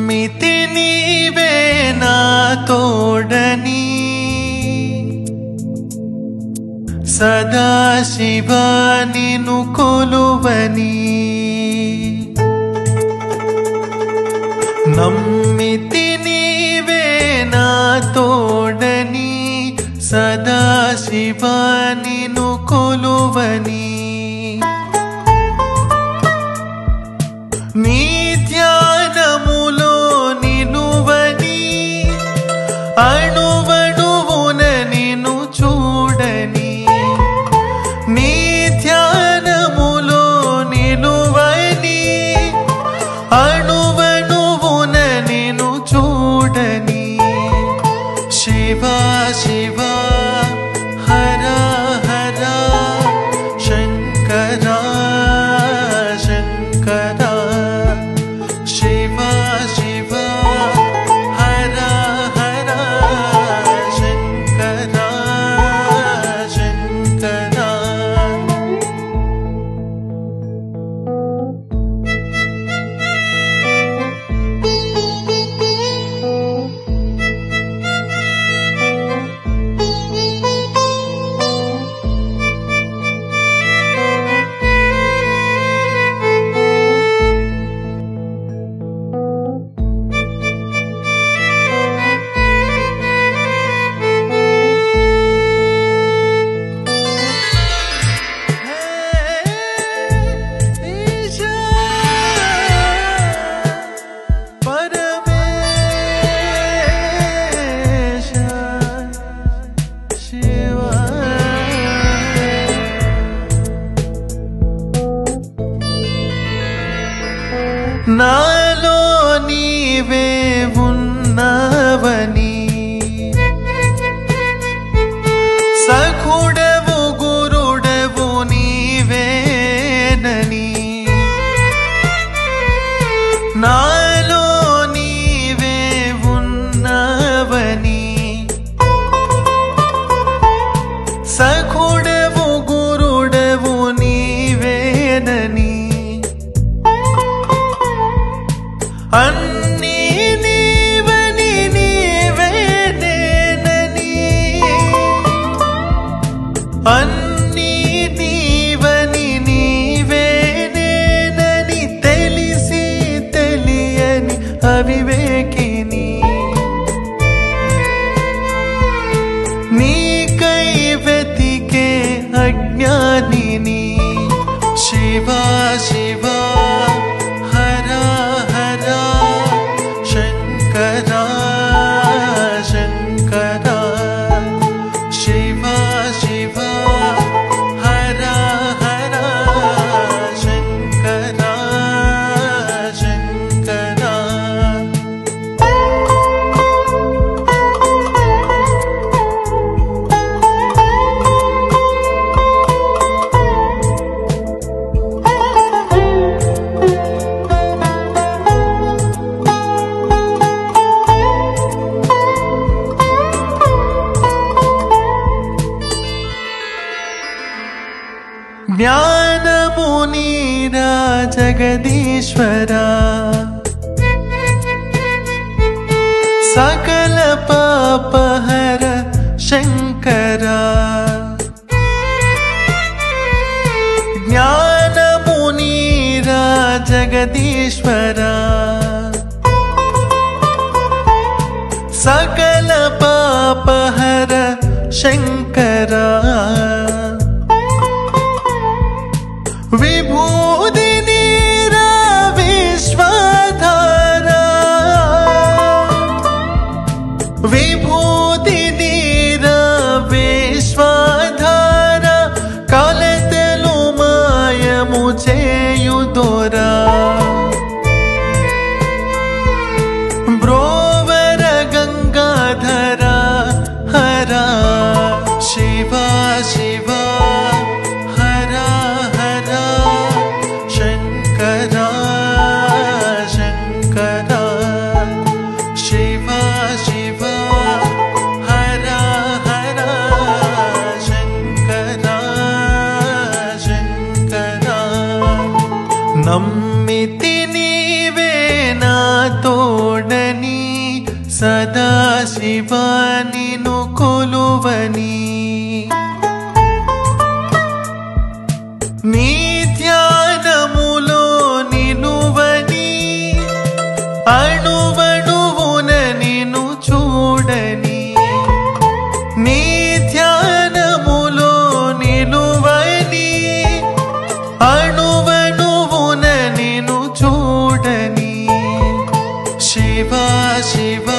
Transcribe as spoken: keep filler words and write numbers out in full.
నమ్మితి నీవే నా తోడని సదాశివా నిన్ను కొలువని నమ్మితి నీవే నా తోడని సదాశివా నిన్ను కొలువని నీ ధ్యానములో నిలువని అణువణువున నిన్ను చూడని నీ ధ్యానములో నిలువని అణువణువున నిన్ను చూడని శివా శివా హర హర శంకర శంకర శివా శివా హర హర శంకర శంకర నాలో నీవే ఉన్నవని సఖుడవు గురుడవు నీవేనని నాలో నీవే ఉన్నవని సఖుడవు గురుడవు నీవేనని అన్నీ నీవని నీవేనేనని అన్నీ నీవని నీవేనేనని తెలిసి తెలియని అవివేకిని నీకై వెతికే అజ్ఞానిని శివా శివా హర హర శంకర శంకర శివా శివా హర హర శంకర శంకర జ్ఞానమునీరా జగదీశ్వరా సకల పాపహర శంకరా జ్ఞానమునీరా జగదీశ్వరా సకల పాపహర శంకరా విభూతి నీరా విశ్వధారా విభూతి నీరా విశ్వధారా కలతలు మాయము చేయుదోరా బ్రోవర గంగాధర హర శివా సదా శివా నిను కొలువని నీ ధ్యానములో నిలువని అణువణువున నిను చూడని నీ ధ్యానములో నిలువని అణువణువున నిను చూడని శివా శివా